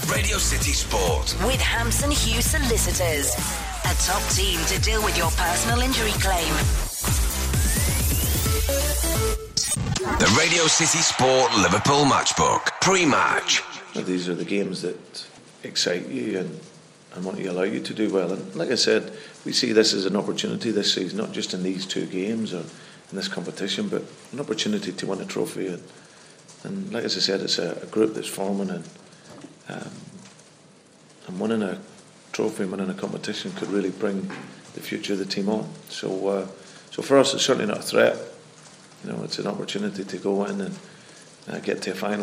Radio City Sport. With Hampson Hughes Solicitors. A top team to deal with your personal injury claim. The Radio City Sport Liverpool Matchbook. Pre-match. These are the games that excite you and want to allow you to do well. And like I said, we see this as an opportunity this season, not just in these two games or in this competition, but an opportunity to win a trophy. And like as I said, it's a group that's forming, and winning a trophy, winning a competition could really bring the future of the team on. So for us, it's certainly not a threat. You know, it's an opportunity to go in and get to a final.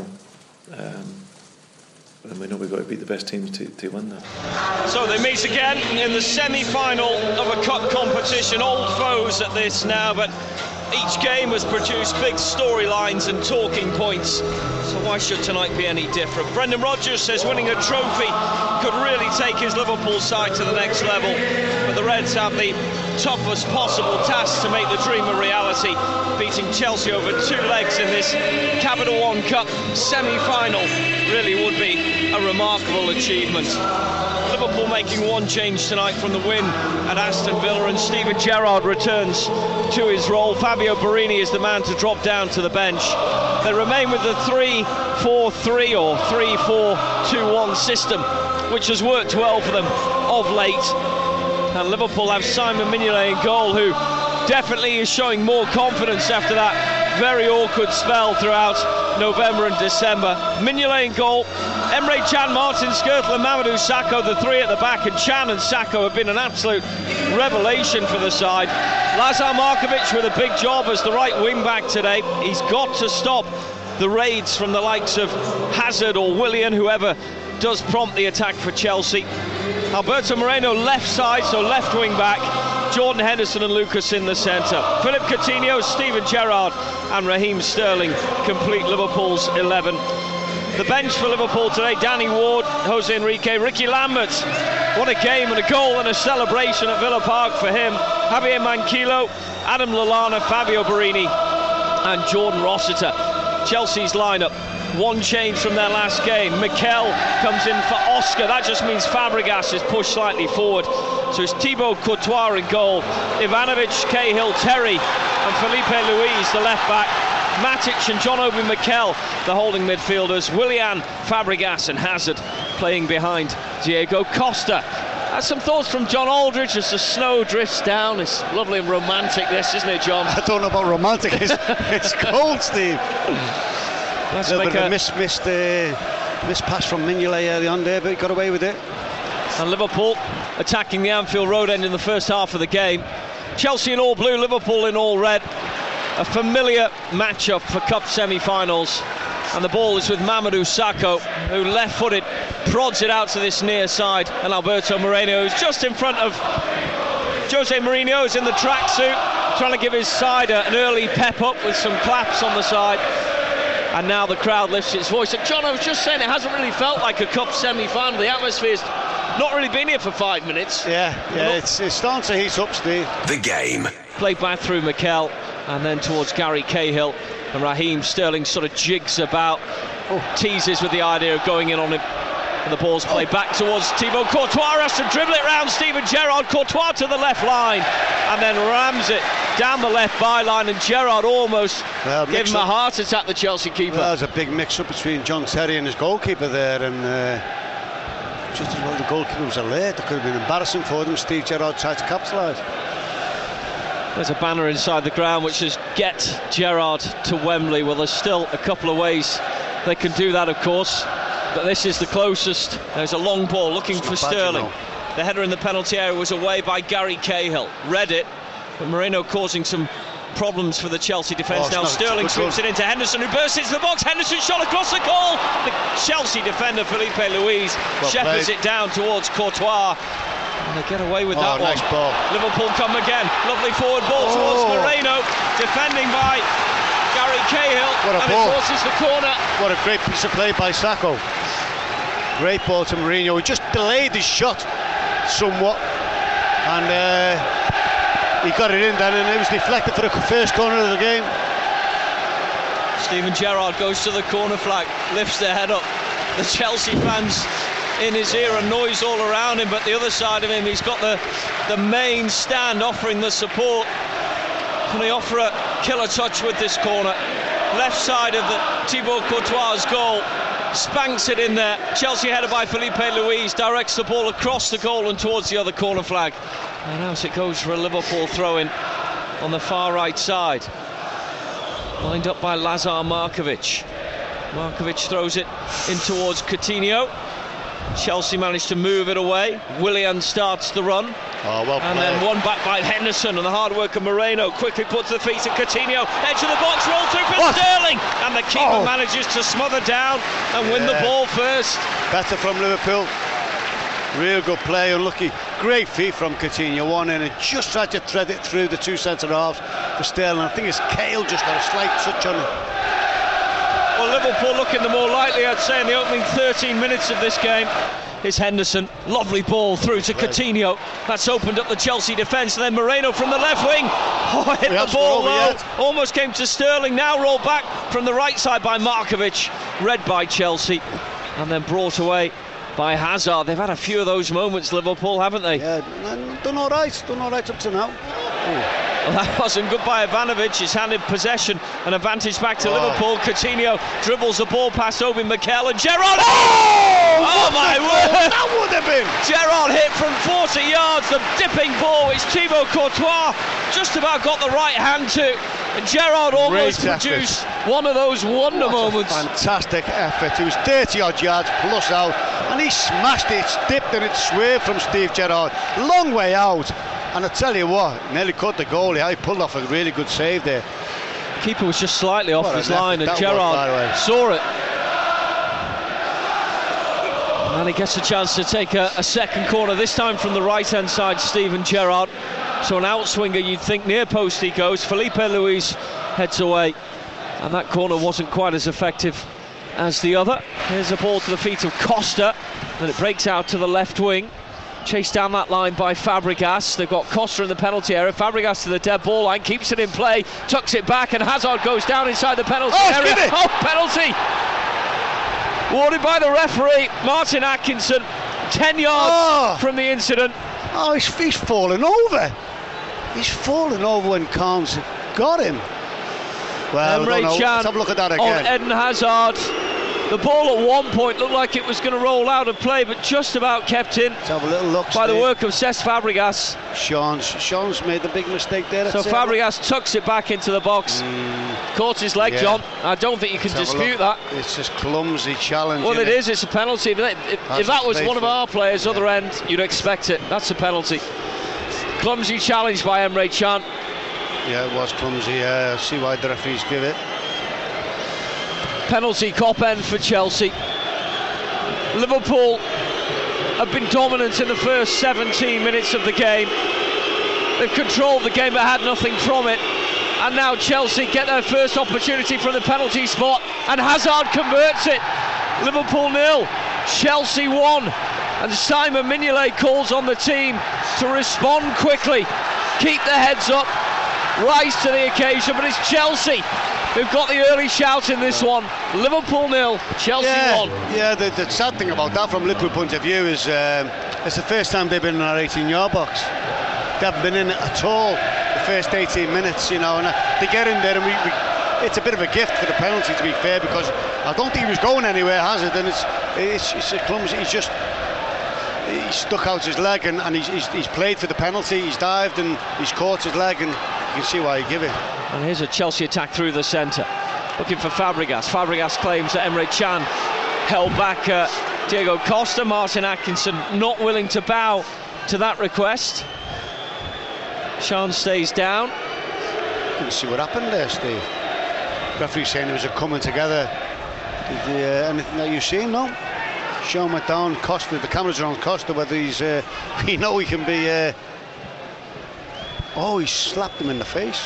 And we know we've got to beat the best teams to win that. So they meet again in the semi-final of a cup competition. Old foes at this now, but each game has produced big storylines and talking points. So why should tonight be any different? Brendan Rodgers says winning a trophy could really take his Liverpool side to the next level. But the Reds have the toughest possible task to make the dream a reality, beating Chelsea over two legs in this Capital One Cup semi-final really would be a remarkable achievement. Liverpool making one change tonight from the win at Aston Villa, and Steven Gerrard returns to his role. Fabio Borini is the man to drop down to the bench. They remain with the 3-4-3 or 3-4-2-1 system, which has worked well for them of late. And Liverpool have Simon Mignolet in goal, who definitely is showing more confidence after that very awkward spell throughout November and December. Mignolet in goal, Emre Can, Martin Skrtel and Mamadou Sakho, the three at the back, and Can and Sakho have been an absolute revelation for the side. Lazar Markovic with a big job as the right wing back today. He's got to stop the raids from the likes of Hazard or Willian, whoever does prompt the attack for Chelsea. Alberto Moreno left side, so left wing back. Jordan Henderson and Lucas in the centre. Philip Coutinho, Steven Gerrard and Raheem Sterling complete Liverpool's 11. The bench for Liverpool today: Danny Ward, Jose Enrique, Ricky Lambert. What a game and a goal and a celebration at Villa Park for him. Javier Manquillo, Adam Lallana, Fabio Borini and Jordan Rossiter. Chelsea's lineup: one change from their last game. Mikel comes in for Oscar. That just means Fabregas is pushed slightly forward. So it's Thibaut Courtois in goal. Ivanovic, Cahill, Terry and Felipe Luis, the left back. Matic and John Obi Mikel, the holding midfielders. Willian, Fabregas and Hazard playing behind Diego Costa. Some thoughts from John Aldridge as the snow drifts down. It's lovely and romantic, this, isn't it, John? I don't know about romantic. It's cold, Steve. Let's a make bit of a missed pass from Mignolet early on there, but he got away with it. And Liverpool attacking the Anfield Road end in the first half of the game. Chelsea in all blue, Liverpool in all red. A familiar matchup for cup semi-finals. And the ball is with Mamadou Sakho, who left-footed prods it out to this near side. And Alberto Moreno, who's just in front of Jose Mourinho, is in the tracksuit, trying to give his side an early pep up with some claps on the side. And now the crowd lifts its voice. And John, I was just saying, it hasn't really felt like a cup semi-final. The atmosphere's not really been here for 5 minutes. Yeah, it's starting to heat up, Steve. The game. Played back through Mikel and then towards Gary Cahill. And Raheem Sterling sort of jigs about, teases with the idea of going in on him. And the ball's played back towards Thibaut Courtois, has to dribble it round Steven Gerrard. Courtois to the left line and then rams it down the left byline, and Gerrard almost gave him a heart attack, the Chelsea keeper. Well, there's a big mix-up between John Terry and his goalkeeper there, and just as well the goalkeeper was alert. It could have been embarrassing for them. Steve Gerrard tried to capitalise. There's a banner inside the ground which says "Get Gerrard to Wembley." Well, there's still a couple of ways they can do that, of course, but this is the closest. There's a long ball looking for Sterling. The header in the penalty area was away by Gary Cahill. Read it, but Moreno causing some problems for the Chelsea defence. Now Sterling sweeps it into Henderson, who bursts into the box. Henderson shot across the goal. The Chelsea defender Felipe Luis shepherds it down towards Courtois. And they get away with that nice one. Ball. Liverpool come again. Lovely forward ball towards Moreno. Defending by Gary Cahill. What a and ball. it forces the corner. What a great piece of play by Sakho. Great ball to Mourinho. He just delayed his shot somewhat. And he got it in then, and it was deflected for the first corner of the game. Steven Gerrard goes to the corner flag, lifts their head up. The Chelsea fans in his ear and noise all around him, but the other side of him, he's got the main stand offering the support. Can he offer a killer touch with this corner? Left side of the Thibaut Courtois' goal, spanks it in there. Chelsea headed by Felipe Luis, directs the ball across the goal and towards the other corner flag. And out it goes for a Liverpool throw-in on the far right side. Lined up by Lazar Markovic. Markovic throws it in towards Coutinho. Chelsea managed to move it away. Willian starts the run. Oh, well played. And then one back by Henderson, and the hard work of Moreno quickly puts the feet of Coutinho. Edge of the box, roll through for Sterling, and the keeper manages to smother down and win the ball first. Better from Liverpool. Real good play, unlucky. Great feet from Coutinho, one in, and just tried to thread it through the two centre halves for Sterling. I think it's Cahill just got a slight touch on it. Well, Liverpool looking the more likely, I'd say, in the opening 13 minutes of this game. Here's Henderson, lovely ball through to Coutinho. That's opened up the Chelsea defence, and then Moreno from the left wing. Oh, hit the ball low, almost came to Sterling, now rolled back from the right side by Markovic. Read by Chelsea, and then brought away by Hazard. They've had a few of those moments, Liverpool, haven't they? Yeah, done all right up to now. Well, that wasn't good by Ivanovic. He's handed possession, an advantage back to Liverpool. Coutinho dribbles the ball past Obi Mikel, and Gerrard. Oh my word! That would have been. Gerrard hit from 40 yards. The dipping ball, which Thibaut Courtois just about got the right hand to. And Gerrard almost produced one of those wonder moments. Fantastic effort. It was 30 odd yards plus out, and he smashed it. It's dipped and it swerved from Steve Gerrard. Long way out. And I tell you what, nearly caught the goalie. He pulled off a really good save there. The keeper was just slightly off his line, and Gerrard saw it. And he gets a chance to take a second corner, this time from the right-hand side, Steven Gerrard. So an outswinger, you'd think near post he goes. Felipe Luis heads away, and that corner wasn't quite as effective as the other. Here's a ball to the feet of Costa, and it breaks out to the left wing. Chased down that line by Fabregas. They've got Costa in the penalty area. Fabregas to the dead ball line, keeps it in play, tucks it back, and Hazard goes down inside the penalty area. Oh, penalty! Awarded by the referee, Martin Atkinson, 10 yards from the incident. Oh, he's fallen over. He's fallen over when Carnes got him. Well, Emre Can let's have a look at that again. On Eden Hazard. The ball at one point looked like it was going to roll out of play, but just about kept in. Let's have a little look by the work of Cesc Fabregas. Sean's made the big mistake there. So Fabregas tucks it back into the box. Caught his leg, John. I don't think you can dispute that. It's just clumsy challenge. Well, it is. It's a penalty. If that was one of our players, other end, you'd expect it. That's a penalty. Clumsy challenge by Emre Can. Yeah, it was clumsy. I see why the referees give it. Penalty cop end for Chelsea. Liverpool have been dominant in the first 17 minutes of the game. They've controlled the game but had nothing from it. And now Chelsea get their first opportunity from the penalty spot, and Hazard converts it. Liverpool 0, Chelsea 1. And Simon Mignolet calls on the team to respond quickly, keep their heads up, rise to the occasion. But it's Chelsea who've got the early shout in this one. Liverpool 0, Chelsea 1. Yeah, the sad thing about that from Liverpool point of view is it's the first time they've been in our 18-yard box. They haven't been in it at all the first 18 minutes, you know, and they get in there, and it's a bit of a gift for the penalty, to be fair, because I don't think he was going anywhere, Hazard, and it's a clumsy. He stuck out his leg, and he's played for the penalty. He's dived and he's caught his leg, and you can see why he give it. And here's a Chelsea attack through the centre, looking for Fabregas. Fabregas claims that Emre Can held back Diego Costa. Martin Atkinson not willing to bow to that request. Can stays down. Didn't see what happened there, Steve. Referee saying it was a coming together. Anything that you've seen? No. Sean went down. Costa, the cameras are on Costa. Whether he's, we know he can be. Oh, he slapped him in the face.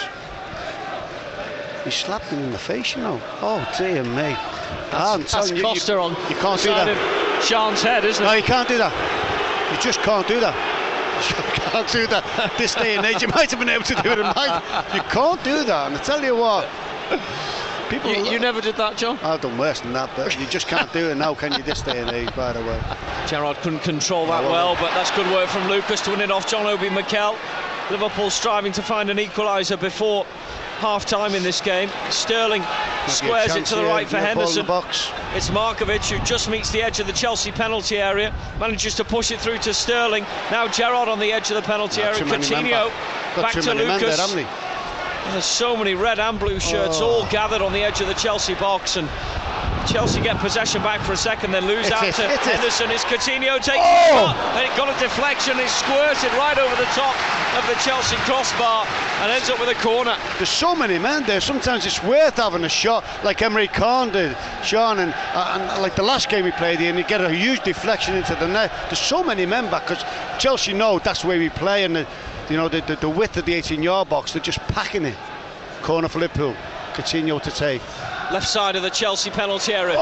He slapped him in the face, you know. Oh dear me. That's Costa on. You can't do that. Sean's head, isn't it? No, you can't do that. You just can't do that. You can't do that. This day and age, you might have been able to do it in mine. You can't do that. And I tell you what, People, you never did that, John? I've done worse than that, but you just can't do it now, can you, this day and age, by the way. Gerrard couldn't control that well, but that's good work from Lucas to win it off John Obi Mikel. Liverpool striving to find an equaliser before half-time in this game. Sterling squares it to the right for Henderson. It's Markovic who just meets the edge of the Chelsea penalty area, manages to push it through to Sterling. Now Gerrard on the edge of the penalty area. Coutinho back to Lucas. There's so many red and blue shirts all gathered on the edge of the Chelsea box, and Chelsea get possession back for a second, then lose out to Henderson. It's Coutinho taking the shot, and it got a deflection. It squirted right over the top of the Chelsea crossbar and ends up with a corner. There's so many men there. Sometimes it's worth having a shot, like Emre Can did, Sean, and like the last game we played here, and you get a huge deflection into the net. There's so many men back because Chelsea know that's where we play, and the width of the 18-yard box, they're just packing it. Corner for Liverpool. Coutinho to take. Left side of the Chelsea penalty area.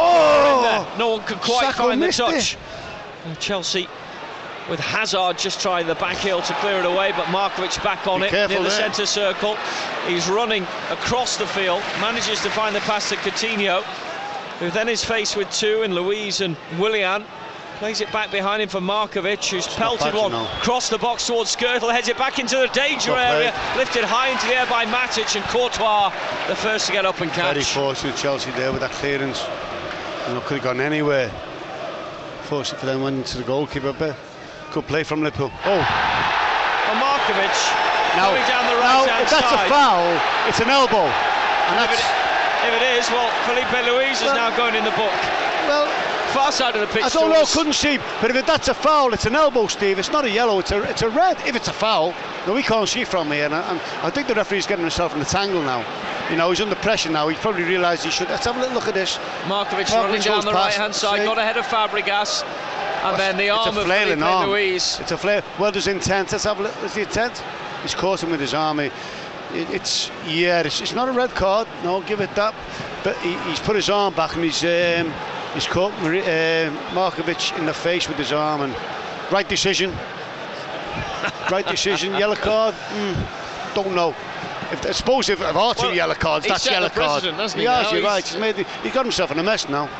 No one could quite Sacco find the touch. And Chelsea with Hazard just trying the back heel to clear it away, but Markovic back on it near the centre circle. He's running across the field, manages to find the pass to Coutinho, who then is faced with two in Luiz and Willian. Plays it back behind him for Markovic, who's pelted one across the box towards Skrtel, heads it back into the danger area, lifted high into the air by Matic, and Courtois the first to get up and catch. Very fortunate Chelsea there with that clearance. Could have gone anywhere. Fortunate for them, went into the goalkeeper, but good play from Liverpool. Well, Markovic going down the right hand if that's side. A foul, it's an elbow. And if it is, well, Felipe Luiz is now going in the book. Well, far side of the pitch. I don't know, couldn't see, but if that's a foul, it's an elbow, Steve. It's not a yellow, it's a red. If it's a foul, no, we can't see from here, and I think the referee's getting himself in a tangle now. He's under pressure now. He probably realised he should. Let's have a little look at this. Markovic running down the right hand side, got ahead of Fabregas, and then the arm of Felipe Luiz. It's a flail. Well, there's intent. Let's have a look. There's the intent. He's caught him with his arm. It's not a red card. No, give it that. But he's put his arm back, and he's caught Markovic in the face with his arm, and right decision. Yellow card. Don't know. I suppose if are two yellow cards, that's yellow card. You're right. He's got himself in a mess now.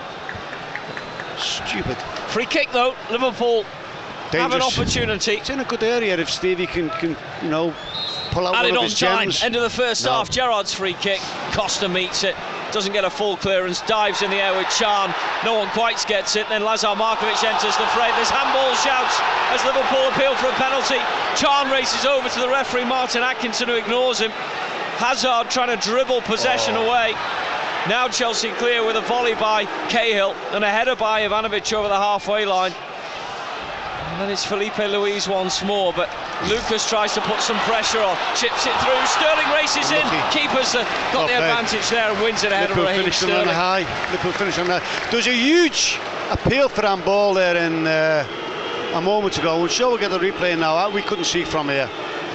Stupid. Free kick though. Liverpool have an opportunity. It's in a good area if Stevie can pull out one of his gems. End of the first half. Gerrard's free kick. Costa meets it. Doesn't get a full clearance, dives in the air with Can. No one quite gets it. Then Lazar Markovic enters the fray. There's handball shouts as Liverpool appeal for a penalty. Can races over to the referee, Martin Atkinson, who ignores him. Hazard trying to dribble possession away. Now Chelsea clear with a volley by Cahill and a header by Ivanovic over the halfway line. And then it's Felipe Luiz once more, but Lucas tries to put some pressure on, chips it through, Sterling races in, keepers got the advantage there and wins it ahead of Raheem Sterling. Liverpool finished on the high. There was a huge appeal for handball there in a moment ago. We'll show we'll get the replay now. We couldn't see from here.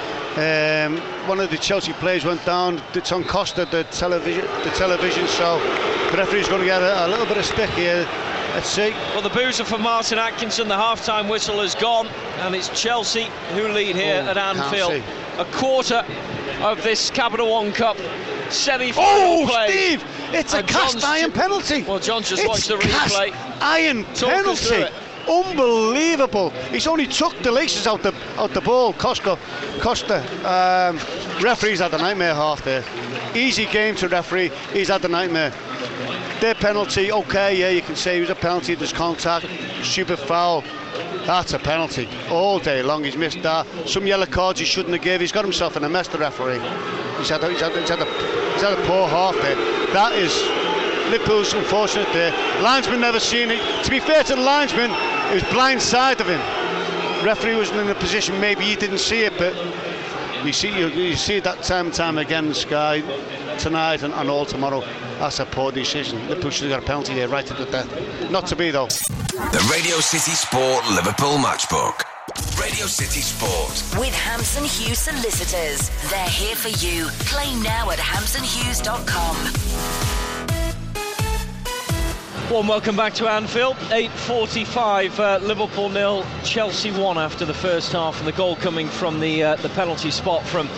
One of the Chelsea players went down. It's on Costa, the television, so the referee's going to get a little bit of stick here. Let's see. Well, the boos are for Martin Atkinson. The half-time whistle has gone, and it's Chelsea who lead here at Anfield. A quarter of this Capital One Cup semi-final play. Steve, it's a cast iron penalty. Well, John's just watched the replay. Cast iron penalty. Unbelievable. He's only took the laces out the ball. Costa. Referee's had the nightmare half there. Easy game to referee. He's had the nightmare. Their penalty, okay, yeah, you can say it was a penalty. There's contact, stupid foul. That's a penalty all day long. He's missed that. Some yellow cards he shouldn't have given. He's got himself in a mess, the referee. He's had a poor half there. That is Liverpool's unfortunate there. Linesman never seen it. To be fair to the linesman, it was blind side of him. Referee wasn't in a position, maybe he didn't see it, but you see that time and time again in Sky tonight and all tomorrow. That's a poor decision. Liverpool should have got a penalty here right to the death. Not to be though. The Radio City Sport Liverpool Matchbook. Radio City Sport. With Hampson Hughes Solicitors. They're here for you. Claim now at hampsonhughes.com. Warm welcome back to Anfield. 8:45, Liverpool 0, Chelsea 1 after the first half, and the goal coming from the penalty spot from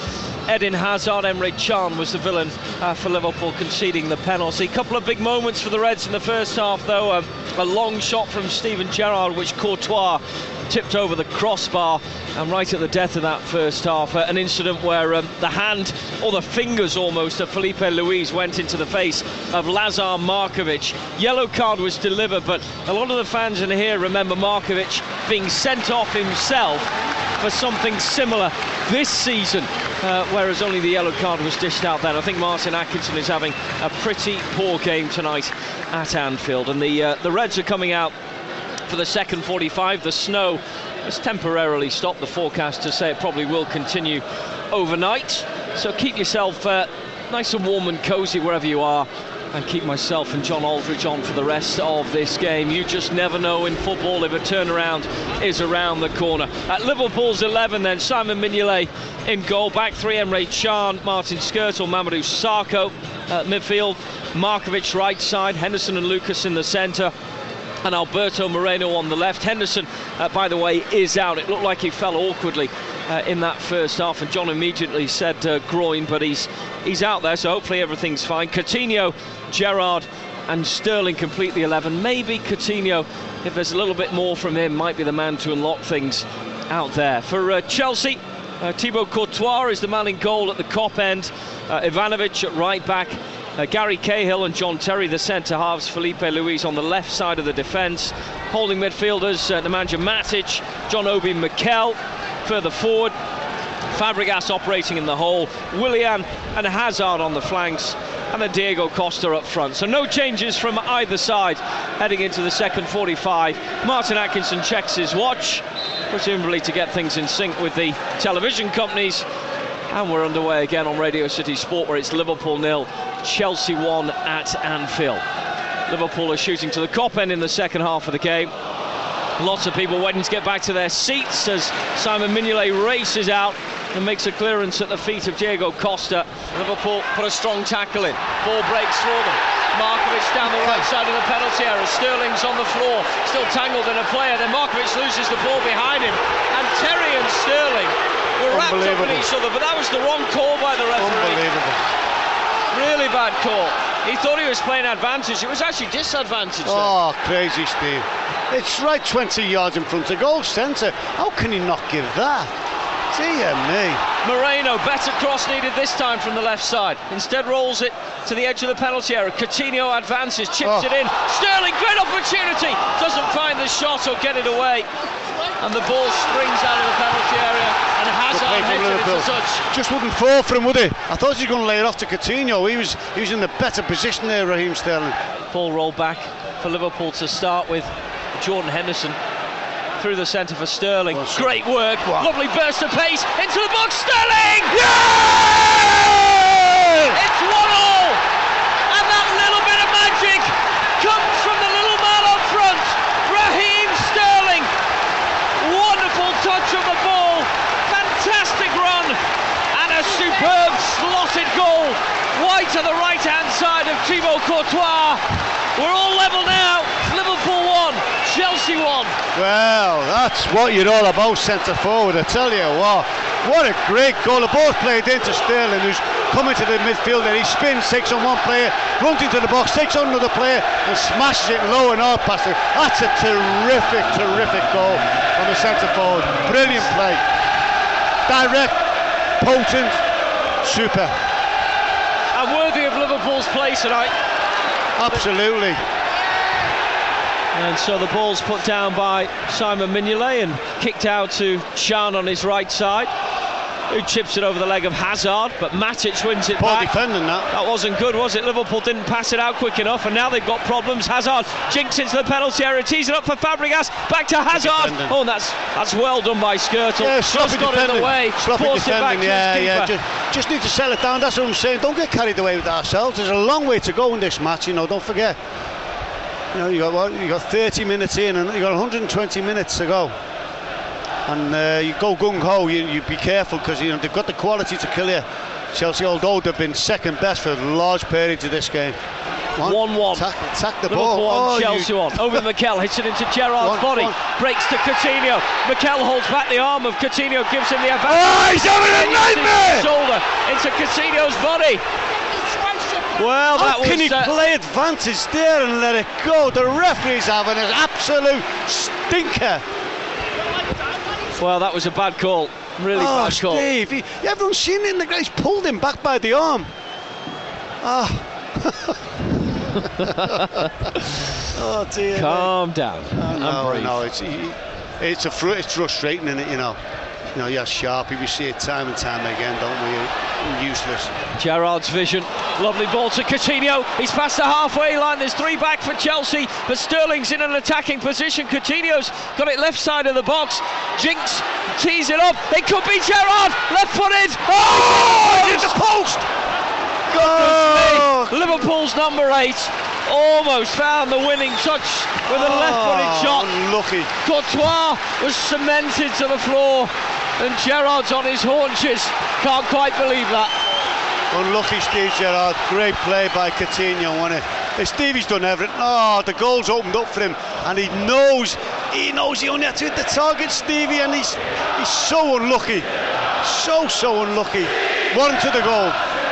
Eden Hazard. Emre Can was the villain for Liverpool, conceding the penalty. A couple of big moments for the Reds in the first half, though. A long shot from Steven Gerrard, which Courtois tipped over the crossbar, and right at the death of that first half, an incident where the hand, or the fingers almost, of Filipe Luis went into the face of Lazar Markovic. Yellow card was delivered, but a lot of the fans in here remember Markovic being sent off himself for something similar this season, whereas only the yellow card was dished out then. I think Martin Atkinson is having a pretty poor game tonight at Anfield, and the Reds are coming out for the second 45. The snow has temporarily stopped. The forecasters say it probably will continue overnight, so keep yourself nice and warm and cosy wherever you are, and keep myself and John Aldridge on for the rest of this game. You just never know in football if a turnaround is around the corner. At Liverpool's 11 then, Simon Mignolet in goal, back three, Emre Can, Martin Skrtel, Mamadou Sakho midfield, Markovic right side, Henderson and Lucas in the centre, and Alberto Moreno on the left. Henderson, by the way, is out. It looked like he fell awkwardly in that first half, and John immediately said groin, but he's out there, so hopefully everything's fine. Coutinho, Gerrard and Sterling complete the 11. Maybe Coutinho, if there's a little bit more from him, might be the man to unlock things out there. For Chelsea, Thibaut Courtois is the man in goal at the Kop end, Ivanovic at right back, Gary Cahill and John Terry the centre halves, Filipe Luis on the left side of the defence. Holding midfielders, Nemanja Matic, John Obi Mikel further forward, Fabregas operating in the hole, Willian and Hazard on the flanks, and then Diego Costa up front. So no changes from either side heading into the second 45. Martin Atkinson checks his watch, presumably to get things in sync with the television companies, and we're underway again on Radio City Sport, where it's Liverpool 0, Chelsea 1 at Anfield. Liverpool are shooting to the Kop end in the second half of the game. Lots of people waiting to get back to their seats as Simon Mignolet races out and makes a clearance at the feet of Diego Costa. Liverpool put a strong tackle in. Ball breaks for them. Markovic down the right side of the penalty area. Sterling's on the floor, still tangled in a player. Then Markovic loses the ball behind him, and Terry and Sterling were wrapped up in each other, but that was the wrong call by the referee. Unbelievable. Really bad call. He thought he was playing advantage. It was actually disadvantage. Oh, crazy, Steve. It's right 20 yards in front of goal centre. How can he not give that? Dear me. Moreno, better cross needed this time from the left side. Instead rolls it to the edge of the penalty area. Coutinho advances, chips it in. Sterling, great opportunity. Doesn't find the shot or get it away. And the ball springs out of the penalty area, and Hazard hits it into touch. Just wouldn't fall for him, would he? I thought he was going to lay it off to Coutinho. He was in the better position there, Raheem Sterling. Ball roll back for Liverpool to start with. Jordan Henderson through the centre for Sterling. Great work. Wow. Lovely burst of pace into the box. Sterling! Yeah! It's 1-0, and that little bit of magic comes from the little man up front, Raheem Sterling. Wonderful touch of the ball, fantastic run, and a superb slotted goal wide to the right hand side of Thibaut Courtois. We're all level now. Liverpool 1, Chelsea 1. Well, that's what you're all about, centre forward. I tell you what a great goal. The ball played into Sterling, who's coming to the midfield, and he spins, takes on one player, runs into the box, takes on another player, and smashes it low and hard past it. That's a terrific goal from the centre forward. Brilliant play. Direct, potent, super. And worthy of Liverpool's play tonight. Absolutely. And so the ball's put down by Simon Mignolet and kicked out to Can on his right side, who chips it over the leg of Hazard, but Matic wins it back. Poor defending that. That wasn't good, was it? Liverpool didn't pass it out quick enough, and now they've got problems. Hazard jinks into the penalty area, tees it up for Fabregas, back to Hazard. Oh, and that's well done by Skrtel. Yeah, sloppy got defending. In the way, forced it back to his keeper. Just need to settle it down. That's what I'm saying. Don't get carried away with ourselves. There's a long way to go in this match. Don't forget. You got 30 minutes in, and you got 120 minutes to go. And you go gung-ho, you be careful, because they've got the quality to kill you. Chelsea, although they've been second best for large periods of this game. 1-1. Attack the Liverpool ball. on, Chelsea on. Over Mikel, hits it into Gerrard's body. Breaks to Coutinho. Mikel holds back the arm of Coutinho, gives him the advantage. Oh, he's having a nightmare! Shoulder into Coutinho's body. Well, how can he play advantage there and let it go? The referee's having an absolute stinker. Well, that was a bad call. Really bad call. Steve, everyone's seen it in the he's pulled him back by the arm. Oh dear. Calm down. No, it's frustrating, isn't it? You know, you're Sharpie. We see it time and time again, don't we? Useless. Gerrard's vision. Lovely ball to Coutinho. He's past the halfway line. There's 3 back for Chelsea, but Sterling's in an attacking position. Coutinho's got it left side of the box. Jinx tees it up. It could be Gerrard. Left-footed. Oh! It's a post. Oh! Liverpool's number 8 almost found the winning touch with a left-footed shot. Unlucky. Courtois was cemented to the floor, and Gerrard's on his haunches. Can't quite believe that. Unlucky Steve Gerrard. Great play by Coutinho, wasn't it? Stevie's done everything. Oh, the goal's opened up for him, and he knows he only had to hit the target, Stevie, and he's so unlucky. So unlucky. 1 to the goal.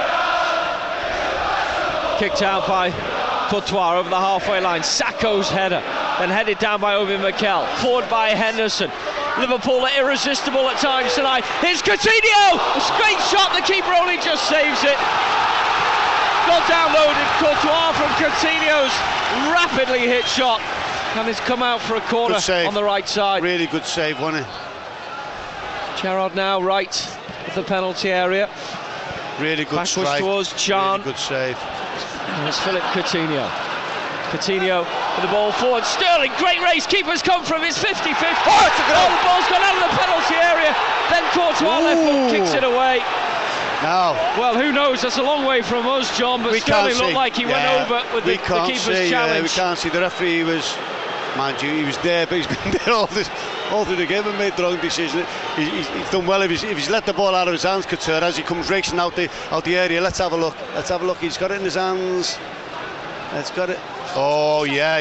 Kicked out by Courtois over the halfway line. Sakho's header, then headed down by Obi Mikel. Forward by Henderson. Liverpool are irresistible at times tonight. Here's Coutinho! A straight shot, the keeper only just saves it. Got downloaded Courtois from Coutinho's rapidly hit shot, and it's come out for a corner on the right side. Really good save, wasn't it? Gerrard now right of the penalty area. Really good strike. Push towards Can. Really good save. And it's Philippe Coutinho. Coutinho with the ball forward. Sterling, great race. Keeper's come from his 55th. The ball's gone out of the penalty area. Then Courtois left foot kicks it away. Now, well, who knows? That's a long way from us, John. But Sterling looked like he went over with the keeper's challenge. We can't see. The referee was, mind you, he was there, but he's been there all through the game and made the wrong decision. He's done well if he's let the ball out of his hands, Couture, as he comes racing out the area. Let's have a look. He's got it in his hands. Let's got it. Oh yeah.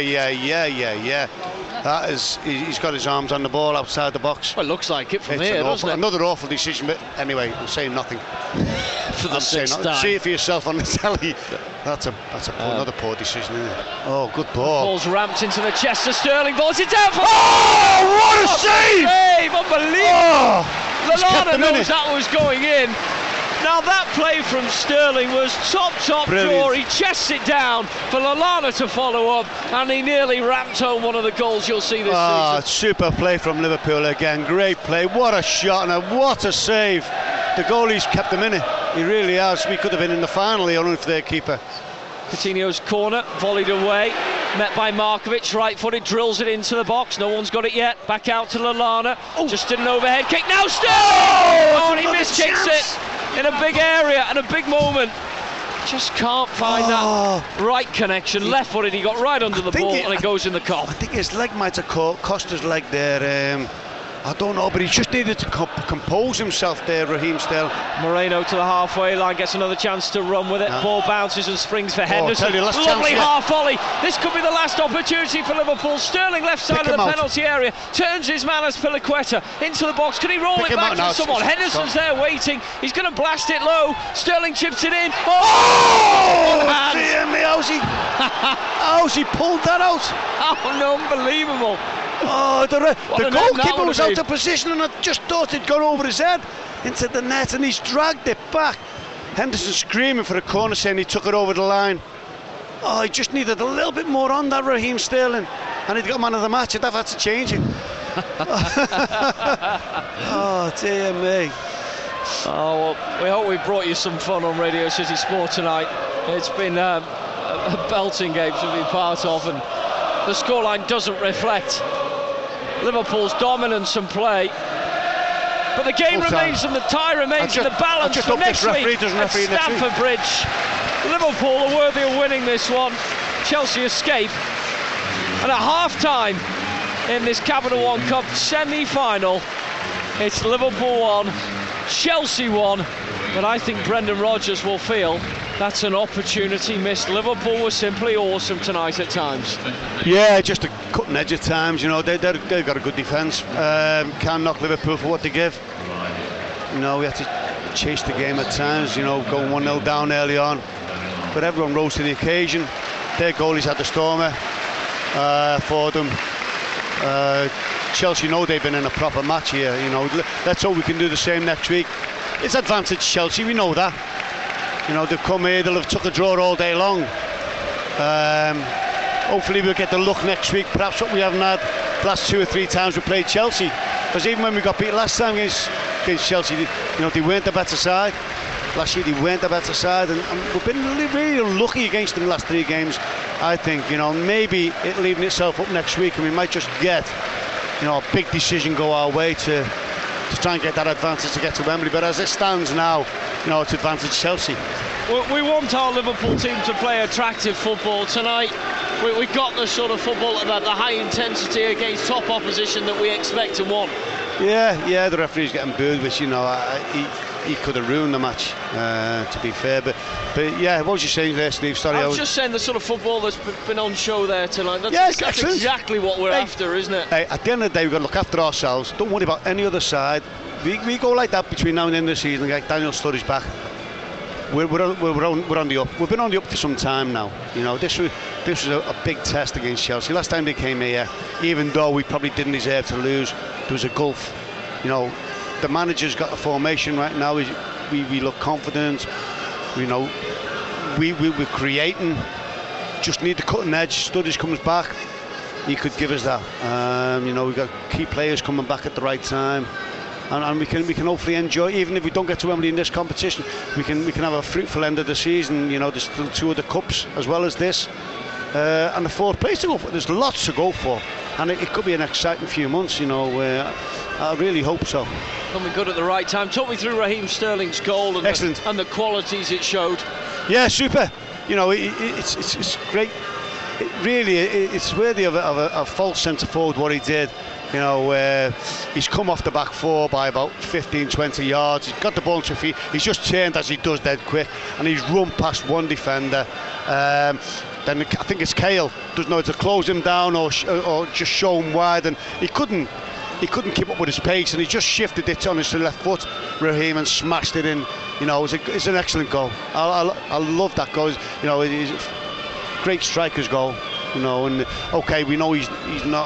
That is, he's got his arms on the ball outside the box. Well, it looks like it from here, doesn't it? Another awful decision, but anyway, I'm saying nothing. For the sixth time. See it for yourself on the telly. That's another poor decision, isn't it? Oh, good ball. Ball's ramped into the chest of Sterling. Balls it down for. Oh, what a save! Unbelievable! Lallana knows that was going in. Now that play from Sterling was top draw. He chests it down for Lallana to follow up, and he nearly ramped home one of the goals you'll see this season. Super play from Liverpool again. Great play. What a shot and what a save. The goalie's kept them in it. He really has. We could have been in the final here only for their keeper. Coutinho's corner, volleyed away, met by Markovic, right-footed, drills it into the box. No one's got it yet. Back out to Lallana. Just did an overhead kick. Now Sterling! And he miskicks it in a big area and a big moment. Just can't find that right connection. Left-footed, he got right under the ball and it goes in the cup. I think his leg might have cost his leg there. I don't know, but he just needed to compose himself there, Raheem Sterling. Moreno to the halfway line, gets another chance to run with it. Ball bounces and springs for Henderson. Lovely half volley. This could be the last opportunity for Liverpool. Sterling left side of the penalty area, turns his man as Piliqueta into the box. Can he roll it back to someone? Henderson's there waiting. He's going to blast it low. Sterling chips it in. Dear me, how's he pulled that out? Oh, unbelievable. Oh, the goalkeeper was out of position, and I just thought it'd gone over his head into the net, and he's dragged it back. Henderson screaming for a corner, saying he took it over the line. Oh, he just needed a little bit more on that, Raheem Sterling, and he'd got man of the match. I'd have had to change it. Oh, dear me. Oh, well, we hope we brought you some fun on Radio City Sport tonight. It's been a belting game to be part of, and the scoreline doesn't reflect Liverpool's dominance and play, but the game remains and the tie remains and the balance for next week at Stamford Bridge. Liverpool are worthy of winning this one. Chelsea escape, and at half-time in this Capital One Cup semi-final, it's Liverpool 1, Chelsea 1, but I think Brendan Rodgers will feel That's an opportunity missed. Liverpool were simply awesome tonight at times. Yeah, just a cutting edge at times. You know, they've got a good defence. Can't knock Liverpool for what they give. You know, we had to chase the game at times. You know, going 1-0 down early on, but everyone rose to the occasion. Their goalies had the stormer for them. Chelsea know they've been in a proper match here. You know, let's hope we can do the same next week. It's advantage Chelsea, we know that. You know, they've come here, they'll have took a draw all day long. Hopefully we'll get the luck next week, perhaps what we haven't had the last 2 or 3 times we played Chelsea. Because even when we got beat last time against Chelsea, you know, they weren't the better side. Last year they weren't the better side, and we've been really unlucky against them the last 3 games, I think. You know, maybe it'll even itself up next week, and we might just get, you know, a big decision go our way to try and get that advantage to get to Wembley. But as it stands now, you know, it's advantage Chelsea. We want our Liverpool team to play attractive football tonight. We got the sort of football at the high intensity against top opposition that we expect and want. Yeah, the referee's getting booed, which, you know, he could have ruined the match, to be fair. But yeah, what was you saying there, Steve? Sorry, I was just saying the sort of football that's been on show there tonight. That's exactly what we're after, isn't it? Hey, at the end of the day, we've got to look after ourselves. Don't worry about any other side. We go like that between now and the end of the season. Like Daniel Sturridge back. We're on the up. We've been on the up for some time now. You know, this was a big test against Chelsea. Last time they came here, even though we probably didn't deserve to lose, there was a gulf. You know, the manager's got a formation right now. We look confident. You know, we're creating. Just need the cutting edge. Sturridge comes back, he could give us that. You know, we've got key players coming back at the right time. And we can hopefully enjoy, even if we don't get to Wembley in this competition, we can have a fruitful end of the season. You know, there's still 2 other cups as well as this, and the 4th place to go for. There's lots to go for, and it could be an exciting few months. You know, I really hope so. Coming good at the right time. Talk me through Raheem Sterling's goal and excellent, and the qualities it showed. Yeah, super. You know, it's great. It's worthy of a false centre forward what he did. You know, he's come off the back 4 by about 15-20 yards. He's got the ball to his feet. He's just turned as he does dead quick, and he's run past one defender. Then I think it's Cahill doesn't know to close him down or just show him wide, and he couldn't keep up with his pace, and he just shifted it on his left foot, Raheem, and smashed it in. You know, it's an excellent goal. I love that goal. You know, it's a great striker's goal. You know, and okay, we know he's not.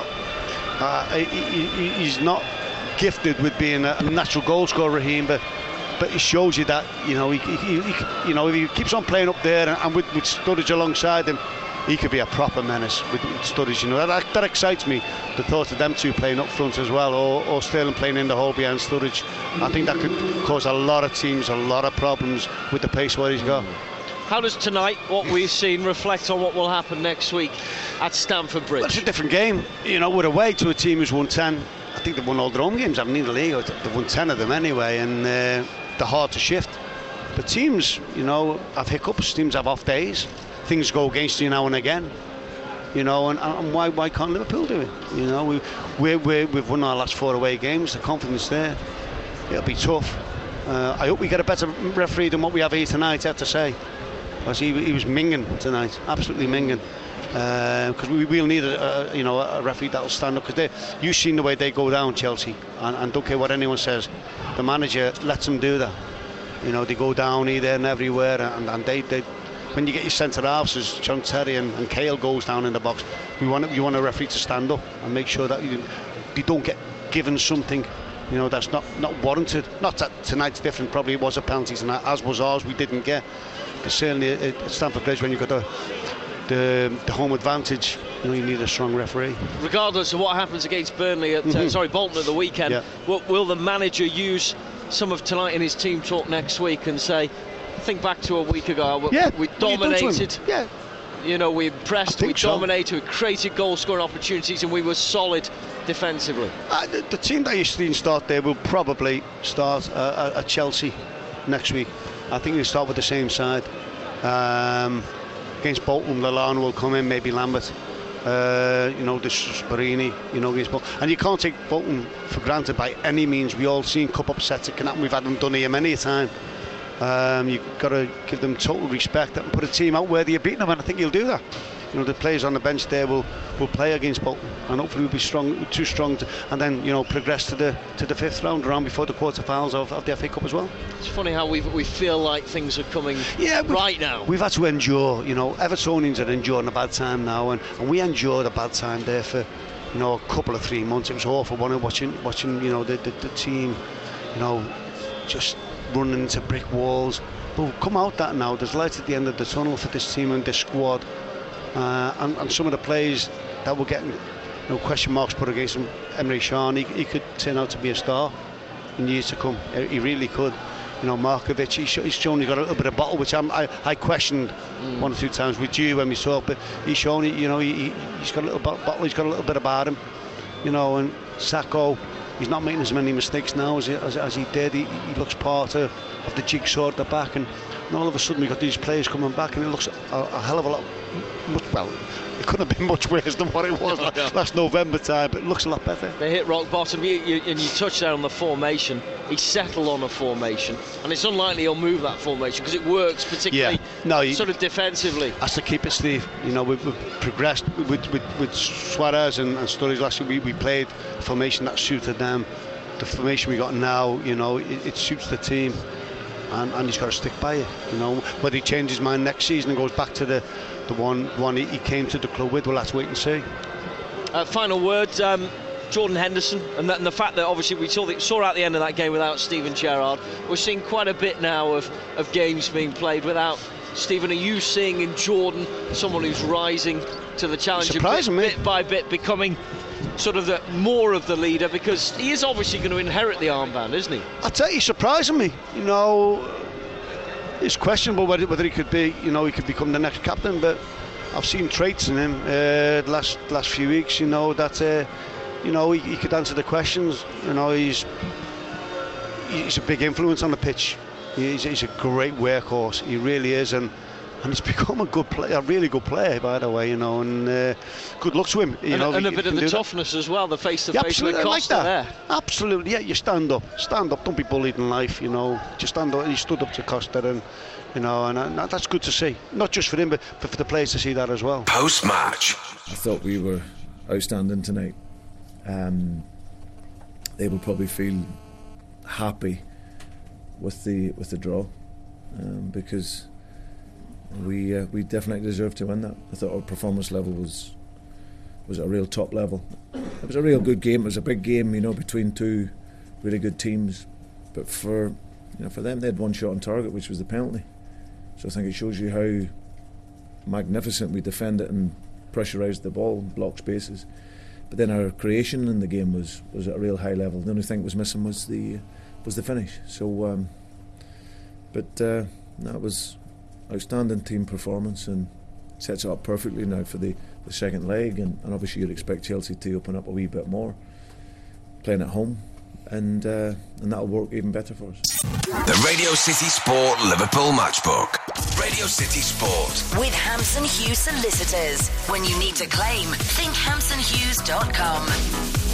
He's not gifted with being a natural goal scorer, Raheem, but it shows you that, you know, you know, if he keeps on playing up there and with Sturridge alongside him, he could be a proper menace with Sturridge. You know, that excites me, the thought of them 2 playing up front as well, or Sterling playing in the hole behind Sturridge. I think that could cause a lot of teams a lot of problems with the pace where he's got. How does tonight, what we've seen, reflect on what will happen next week at Stamford Bridge? Well, it's a different game. You know, we're away to a team who's won 10. I think they've won all their home games, haven't they, in the league? They've won 10 of them anyway, and they're hard to shift. But teams, you know, have hiccups, teams have off days. Things go against you now and again. You know, and why can't Liverpool do it? You know, we've won our last 4 away games, the confidence there. It'll be tough. I hope we get a better referee than what we have here tonight, I have to say. Because he was minging tonight, absolutely minging. Because we'll need a referee that'll stand up. Because you've seen the way they go down, Chelsea, and don't care what anyone says. The manager lets them do that. You know, they go down here, there, and everywhere, and they when you get your centre halves, as John Terry and Cahill goes down in the box, you want a referee to stand up and make sure that they don't get given something, you know, that's not warranted. Not that tonight's different. Probably it was a penalty tonight, as was ours. We didn't get. But certainly at Stamford Bridge, when you've got the home advantage, you know, you need a strong referee. Regardless of what happens against Burnley at Bolton at the weekend, yeah. will the manager use some of tonight in his team talk next week and say, think back to a week ago, we dominated. Yeah. You know, we impressed, we dominated, we created goal-scoring opportunities, and we were solid defensively. The team that you've seen start there will probably start at Chelsea next week. I think they'll start with the same side. Against Bolton, Lallana will come in, maybe Lambert. You know, this Sparini, you know, against Bolton. And you can't take Bolton for granted by any means. We all seen cup upsets, it can happen. We've had them done here many a time. You've got to give them total respect and put a team out where you're beating them, and I think he'll do that. You know, the players on the bench there will play against Bolton, and hopefully we'll be too strong and then, you know, progress to the 5th round round before the quarter-finals of the FA Cup as well. It's funny how we feel like things are coming right now. We've had to endure, you know, Evertonians are enduring a bad time now, and we endured a bad time there for, you know, a couple of 3 months. It was awful watching you know, the team, you know, just running into brick walls. But we've come out that now. There's light at the end of the tunnel for this team and this squad. And some of the players that were getting, you know, question marks put against him, Emre Can, he could turn out to be a star in years to come. He really could. You know, Markovic, he's shown he's got a little bit of bottle, which I questioned 1 or 2 times with you when we saw it, but he's shown, you know, he's got a little bottle, he's got a little bit about him, you know. And Sakho, he's not making as many mistakes now as he did. He looks part of the jigsaw at the back, and all of a sudden we've got these players coming back, and it looks a hell of a lot. Well, it couldn't have been much worse than what it was last November time, but it looks a lot better. They hit rock bottom. You touched there on the formation. He settled on a formation, and it's unlikely he'll move that formation because it works particularly sort of defensively. Has to keep it, Steve. You know, we've progressed with Suarez and Sturridge last week. We played a formation that suited them. The formation we got now, you know, it suits the team. And he's got to stick by it, you know. Whether he changes his mind next season and goes back to the one he came to the club with, we'll have to wait and see. Final word, Jordan Henderson, and the fact that obviously we saw at the end of that game without Steven Gerrard. We're seeing quite a bit now of games being played without Steven. Are you seeing in Jordan someone who's rising to the challenge, bit by bit, becoming sort of more of the leader, because he is obviously going to inherit the armband, isn't he? I'll tell you, he's surprising me. You know, it's questionable whether he could be, you know, he could become the next captain, but I've seen traits in him the last few weeks, you know, that you know, he could answer the questions. You know, he's a big influence on the pitch. He's a great workhorse, he really is, and he's become a good player, a really good player, by the way, you know, and good luck to him. You know, and a bit of the toughness as well, the face-to-face with Costa there. Absolutely, yeah, you stand up, don't be bullied in life, you know, just stand up. He stood up to Costa, and, you know, and that's good to see, not just for him, but for the players to see that as well. Post-match, I thought we were outstanding tonight. They will probably feel happy with the draw, because we definitely deserved to win that. I thought our performance level was at a real top level. It was a real good game. It was a big game, you know, between two really good teams. But for them, they had one shot on target, which was the penalty. So I think it shows you how magnificent we defended and pressurised the ball, blocked spaces. But then our creation in the game was at a real high level. The only thing that was missing was the finish. So, that was outstanding team performance and sets it up perfectly now for the second leg. And obviously you'd expect Chelsea to open up a wee bit more, playing at home, and that'll work even better for us. The Radio City Sport Liverpool Matchbook. Radio City Sport. With Hampson Hughes Solicitors. When you need to claim, think hampsonhughes.com.